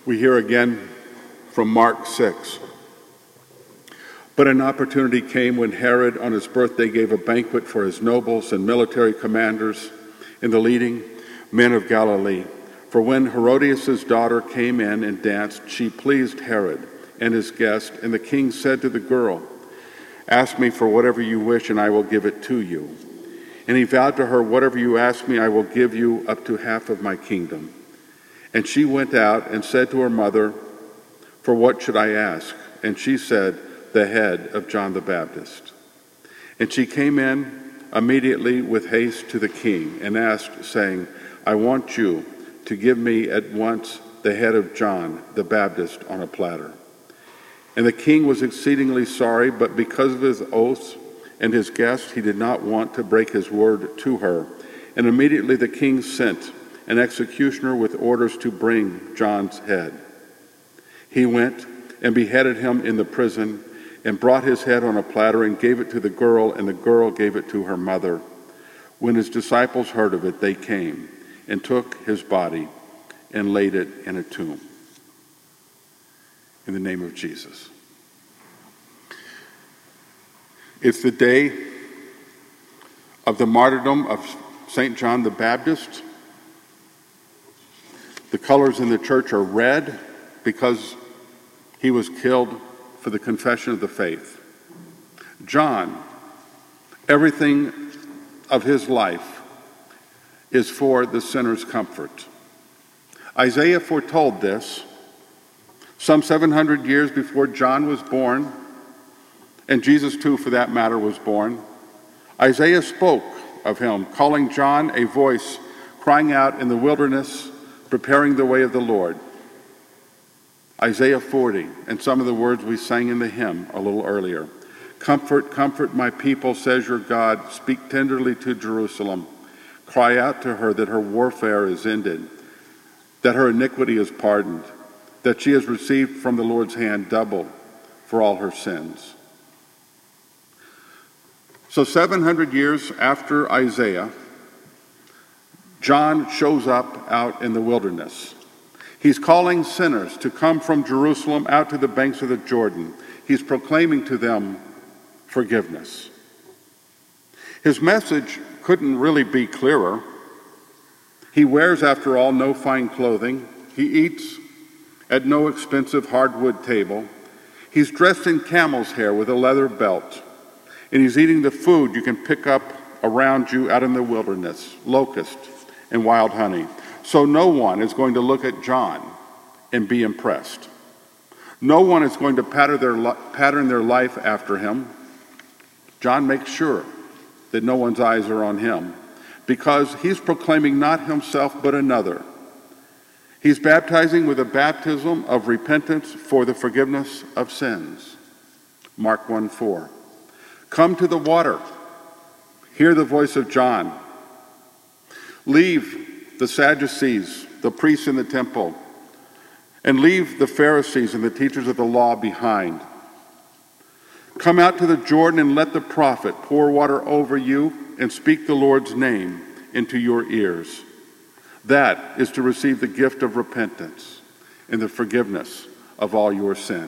We hear again from Mark 6. But an opportunity came when Herod on his birthday gave a banquet for his nobles and military commanders and the leading men of Galilee. For when Herodias' daughter came in and danced, she pleased Herod and his guest, and the king said to the girl, "Ask me for whatever you wish, and I will give it to you." And he vowed to her, "Whatever you ask me, I will give you up to half of my kingdom." And she went out and said to her mother, "For what should I ask?" And she said, "The head of John the Baptist." And she came in immediately with haste to the king and asked, saying, "I want you to give me at once the head of John the Baptist on a platter." And the king was exceedingly sorry, but because of his oaths and his guests, he did not want to break his word to her. And immediately the king sent an executioner with orders to bring John's head. He went and beheaded him in the prison and brought his head on a platter and gave it to the girl, and the girl gave it to her mother. When his disciples heard of it, they came and took his body and laid it in a tomb. In the name of Jesus. It's the day of the martyrdom of St. John the Baptist. The colors in the church are red because he was killed for the confession of the faith. John, everything of his life is for the sinner's comfort. Isaiah foretold this some 700 years before John was born, and Jesus too, for that matter, was born. Isaiah spoke of him, calling John a voice crying out in the wilderness, preparing the way of the Lord. Isaiah 40, and some of the words we sang in the hymn a little earlier. "Comfort, comfort my people, says your God. Speak tenderly to Jerusalem. Cry out to her that her warfare is ended, that her iniquity is pardoned, that she has received from the Lord's hand double for all her sins." So 700 years after Isaiah, John shows up out in the wilderness. He's calling sinners to come from Jerusalem out to the banks of the Jordan. He's proclaiming to them forgiveness. His message couldn't really be clearer. He wears, after all, no fine clothing. He eats at no expensive hardwood table. He's dressed in camel's hair with a leather belt. And he's eating the food you can pick up around you out in the wilderness, locust and wild honey. So no one is going to look at John and be impressed. No one is going to pattern their life after him. John makes sure that no one's eyes are on him because he's proclaiming not himself but another. He's baptizing with a baptism of repentance for the forgiveness of sins. Mark 1:4. Come to the water. Hear the voice of John. Leave the Sadducees, the priests in the temple, and leave the Pharisees and the teachers of the law behind. Come out to the Jordan and let the prophet pour water over you and speak the Lord's name into your ears. That is to receive the gift of repentance and the forgiveness of all your sin.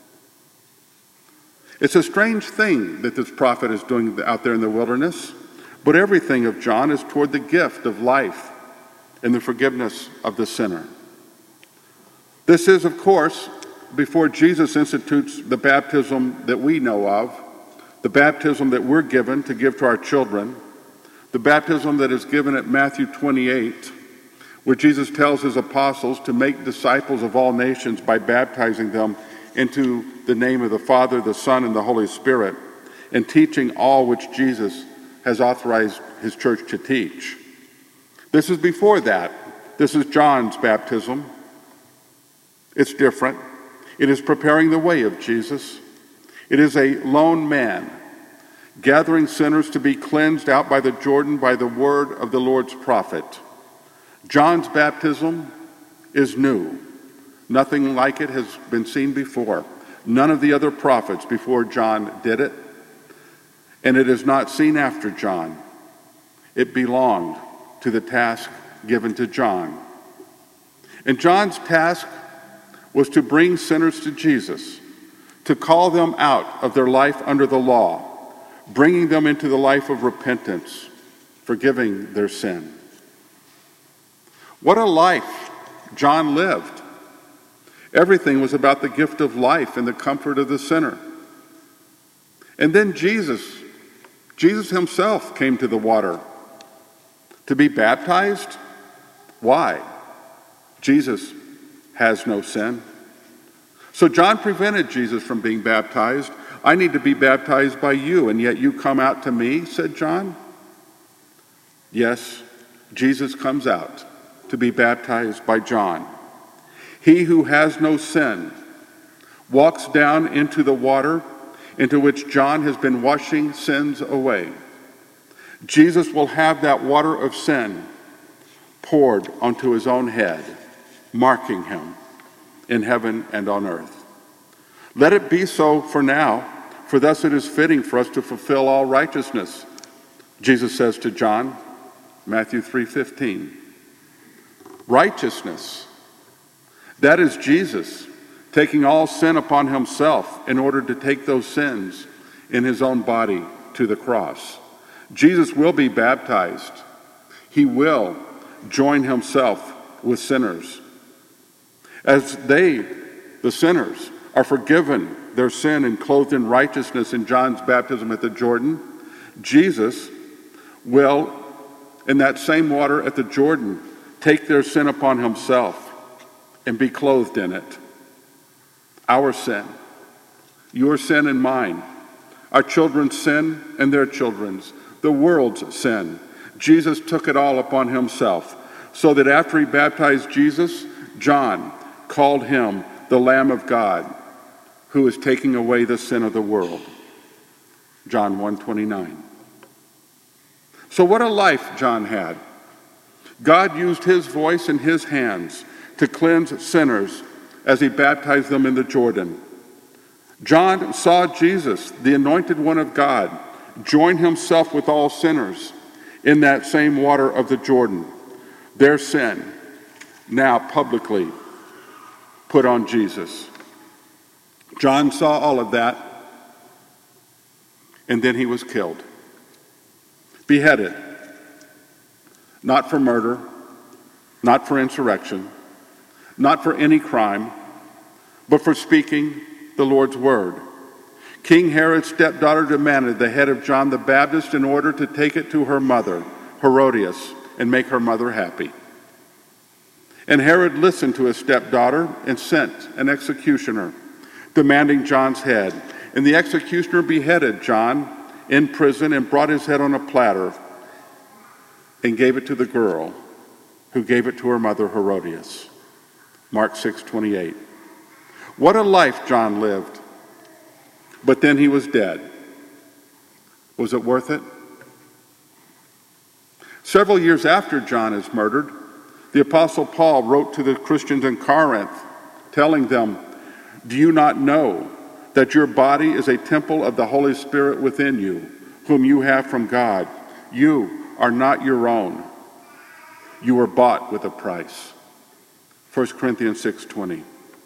It's a strange thing that this prophet is doing out there in the wilderness, but everything of John is toward the gift of life and the forgiveness of the sinner. This is, of course, before Jesus institutes the baptism that we know of, the baptism that we're given to give to our children, the baptism that is given at Matthew 28, where Jesus tells his apostles to make disciples of all nations by baptizing them into the name of the Father, the Son, and the Holy Spirit, and teaching all which Jesus has authorized his church to teach. This is before that. This is John's baptism. It's different. It is preparing the way of Jesus. It is a lone man gathering sinners to be cleansed out by the Jordan by the word of the Lord's prophet. John's baptism is new. Nothing like it has been seen before. None of the other prophets before John did it, and it is not seen after John. It belonged to the task given to John. And John's task was to bring sinners to Jesus, to call them out of their life under the law, bringing them into the life of repentance, forgiving their sin. What a life John lived. Everything was about the gift of life and the comfort of the sinner. And then Jesus himself came to the water to be baptized. Why? Jesus has no sin. So John prevented Jesus from being baptized. I need to be baptized by you, and yet you come out to me, said John. Yes, Jesus comes out to be baptized by John. He who has no sin walks down into the water into which John has been washing sins away. Jesus will have that water of sin poured onto his own head, marking him in heaven and on earth. Let it be so for now, for thus it is fitting for us to fulfill all righteousness, Jesus says to John, Matthew 3:15. Righteousness, that is Jesus taking all sin upon himself in order to take those sins in his own body to the cross. Jesus will be baptized. He will join himself with sinners. As they, the sinners, are forgiven their sin and clothed in righteousness in John's baptism at the Jordan, Jesus will, in that same water at the Jordan, take their sin upon himself and be clothed in it. Our sin, your sin and mine, our children's sin and their children's, the world's sin. Jesus took it all upon himself, so that after he baptized Jesus, John called him the Lamb of God, who is taking away the sin of the world. John 1:29. So what a life John had. God used his voice and his hands to cleanse sinners as he baptized them in the Jordan. John saw Jesus, the anointed one of God, join himself with all sinners in that same water of the Jordan. Their sin now publicly put on Jesus. John saw all of that, and then he was killed. Beheaded. Not for murder, not for insurrection, not for any crime, but for speaking the Lord's word. King Herod's stepdaughter demanded the head of John the Baptist in order to take it to her mother, Herodias, and make her mother happy. And Herod listened to his stepdaughter and sent an executioner, demanding John's head. And the executioner beheaded John in prison and brought his head on a platter and gave it to the girl, who gave it to her mother, Herodias. Mark 6:28. What a life John lived. But then he was dead. Was it worth it? Several years after John is murdered, the Apostle Paul wrote to the Christians in Corinth, telling them, "Do you not know that your body is a temple of the Holy Spirit within you, whom you have from God? You are not your own. You were bought with a price." 1 Corinthians 6:20.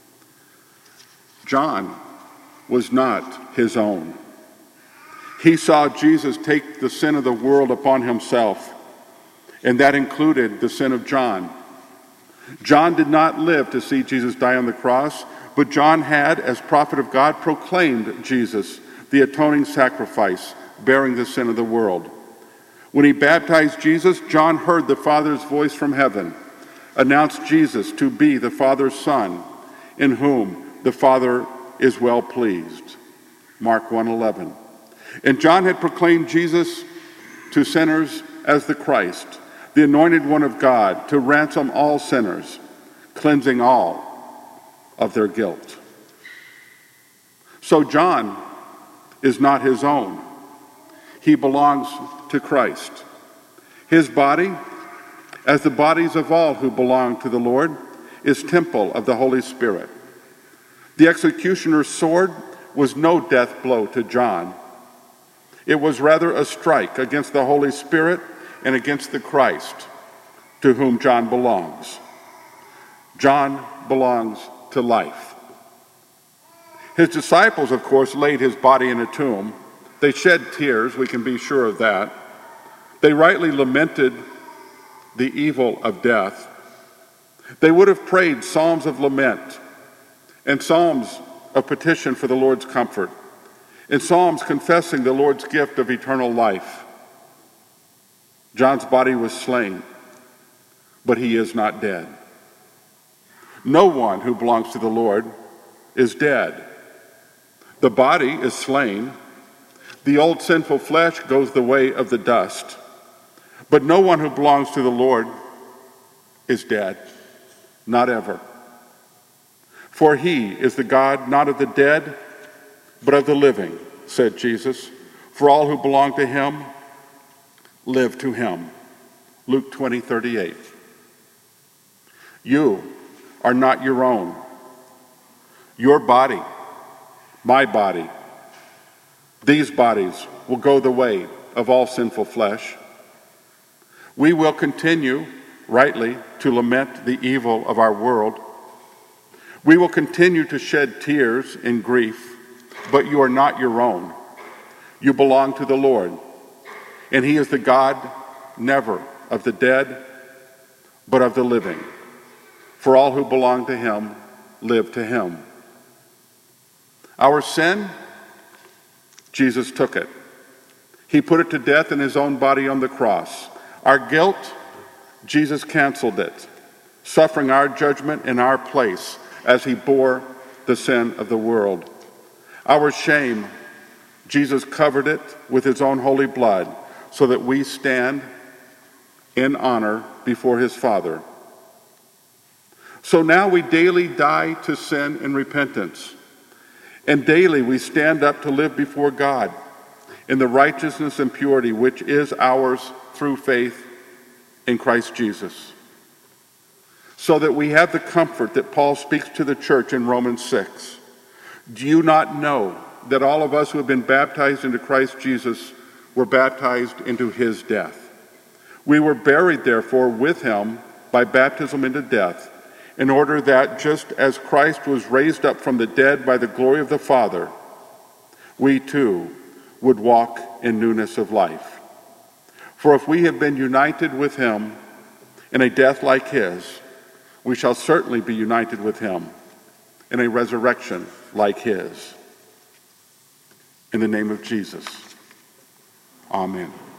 John was not his own. He saw Jesus take the sin of the world upon himself, and that included the sin of John. John did not live to see Jesus die on the cross, but John had, as prophet of God, proclaimed Jesus, the atoning sacrifice, bearing the sin of the world. When he baptized Jesus, John heard the Father's voice from heaven, announced Jesus to be the Father's Son, in whom the Father is well pleased. Mark 1:11. And John had proclaimed Jesus to sinners as the Christ, the anointed one of God, to ransom all sinners, cleansing all of their guilt. So John is not his own. He belongs to Christ. His body, as the bodies of all who belong to the Lord, is temple of the Holy Spirit. The executioner's sword was no death blow to John. It was rather a strike against the Holy Spirit and against the Christ to whom John belongs. John belongs to life. His disciples, of course, laid his body in a tomb. They shed tears, we can be sure of that. They rightly lamented the evil of death. They would have prayed psalms of lament and psalms of petition for the Lord's comfort, and psalms confessing the Lord's gift of eternal life. John's body was slain, but he is not dead. No one who belongs to the Lord is dead. The body is slain. The old sinful flesh goes the way of the dust. But no one who belongs to the Lord is dead, not ever. For he is the God not of the dead, but of the living, said Jesus. For all who belong to him live to him. Luke 20:38. You are not your own. Your body, my body, these bodies will go the way of all sinful flesh. We will continue, rightly, to lament the evil of our world. We will continue to shed tears in grief, but you are not your own. You belong to the Lord, and he is the God never of the dead, but of the living. For all who belong to him live to him. Our sin, Jesus took it. He put it to death in his own body on the cross. Our guilt, Jesus canceled it, suffering our judgment in our place as he bore the sin of the world. Our shame, Jesus covered it with his own holy blood so that we stand in honor before his Father. So now we daily die to sin in repentance, and daily we stand up to live before God in the righteousness and purity which is ours through faith in Christ Jesus. So that we have the comfort that Paul speaks to the church in Romans 6. Do you not know that all of us who have been baptized into Christ Jesus were baptized into his death? We were buried, therefore, with him by baptism into death, in order that just as Christ was raised up from the dead by the glory of the Father, we too would walk in newness of life. For if we have been united with him in a death like his, we shall certainly be united with him in a resurrection like his. In the name of Jesus, amen.